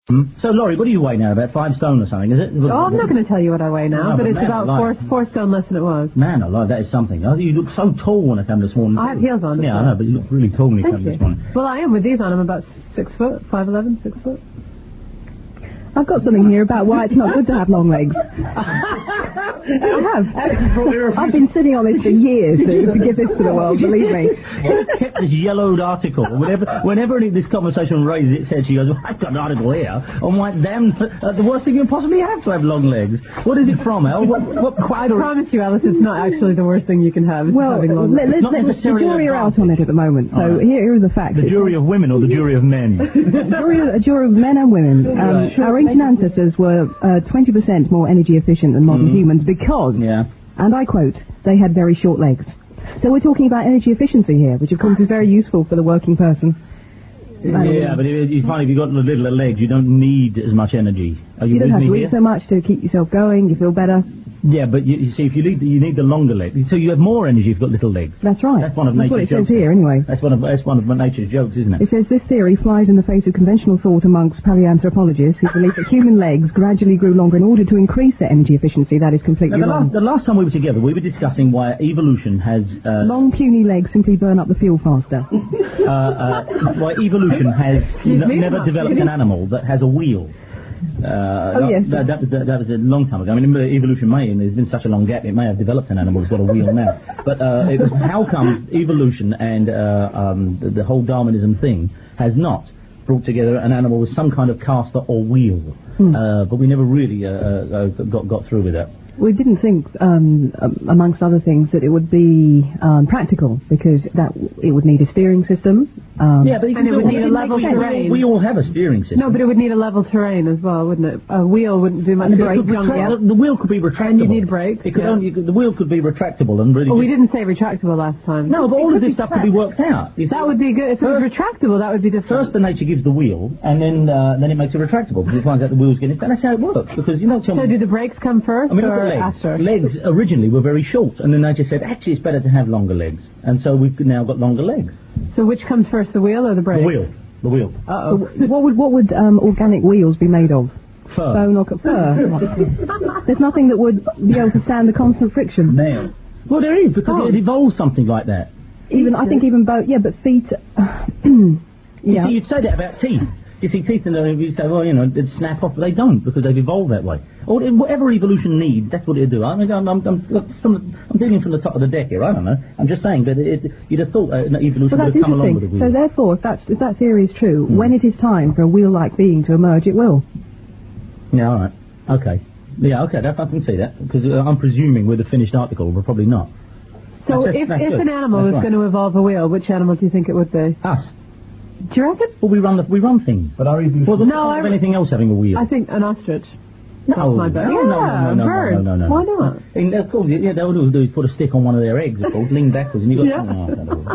So, Laurie, what do you weigh now? About 5 stone or something, is it? Oh, I'm not going to tell you what I weigh now, but it's man, about 4 stone less than it was. Man alive, that is something. You look so tall when I come this morning. I have heels on. Yeah, I know, but you look really tall when you come this morning. Well, I am with these on. I'm about 6 foot, 5'11", 6 foot. I've got something here about why it's not good to have long legs. I have. I've been sitting on this for years to give this to the world, believe me. She kept this yellowed article. Whenever this conversation raises its head, she goes, well, I've got an article here on why the worst thing you can possibly have to have long legs. What is it from, Al? I promise you, Alice, it's not actually the worst thing you can have. Well, the jury are out on it at the moment, so here are the facts. The jury of women or the jury of men? A jury of men and women. Our ancient ancestors were 20% more energy efficient than modern humans because, and I quote, they had very short legs. So we're talking about energy efficiency here, which of course is very useful for the working person. Yeah, but you find if you've got little legs, you don't need as much energy. You don't have to eat so much to keep yourself going, you feel better. Yeah, but you see, if you need the longer legs, so you have more energy if you've got little legs. That's right. That's one of nature's what it jokes. says here, anyway. That's one of nature's jokes, isn't it? It says this theory flies in the face of conventional thought amongst paleoanthropologists who believe that human legs gradually grew longer in order to increase their energy efficiency. That is completely wrong. The last time we were together, we were discussing why evolution has... long, puny legs simply burn up the fuel faster. Why evolution has never developed an animal that has a wheel. Yes. That was a long time ago. I mean, evolution there's been such a long gap, it may have developed an animal that's got a wheel now. But how comes evolution and the whole Darwinism thing has not brought together an animal with some kind of caster or wheel? But we never really got through with that. We didn't think, amongst other things, that it would be practical, because it would need a steering system. And it would need a level terrain. We all have a steering system. No, but it would need a level terrain as well, wouldn't it? A wheel wouldn't do much. The wheel could be retractable. And you need brakes. The wheel could be retractable and really... Well, we didn't say retractable last time. No, but all of this stuff could be worked out. That would be good. If it was retractable, that would be different. First, the nature gives the wheel, and then it makes it retractable, because it finds out the wheel's getting... That's how it works, because you know... So do the brakes come first or after? Legs originally were very short, and then they just said, actually, it's better to have longer legs. And so we've now got longer legs. So which comes first, the wheel or the brakes? The wheel. Uh-oh. What would organic wheels be made of? Fur. Bone or fur? There's nothing that would be able to stand the constant friction. Nail. Well, there is, because it evolves something like that. I think even both, but feet... You see, you'd say that about teeth. You see teeth and you say, well, they'd snap off, but they don't, because they've evolved that way. Or whatever evolution needs, that's what it'd do. I'm dealing from the top of the deck here, I don't know. I'm just saying, but you'd have thought evolution would have come along with the wheel. So therefore, if that theory is true, when it is time for a wheel-like being to emerge, it will. Yeah, all right. Okay. Yeah, okay, I can see that, because I'm presuming with a finished article, but probably not. So if an animal is going to evolve a wheel, which animal do you think it would be? Us. Do you reckon? Well, we run things. But are you... Well, anything else having a wheel? I think an ostrich. No, my bet. No, bird. No. Why not? Of course, they'll do is put a stick on one of their eggs, of course, lean backwards, and you got...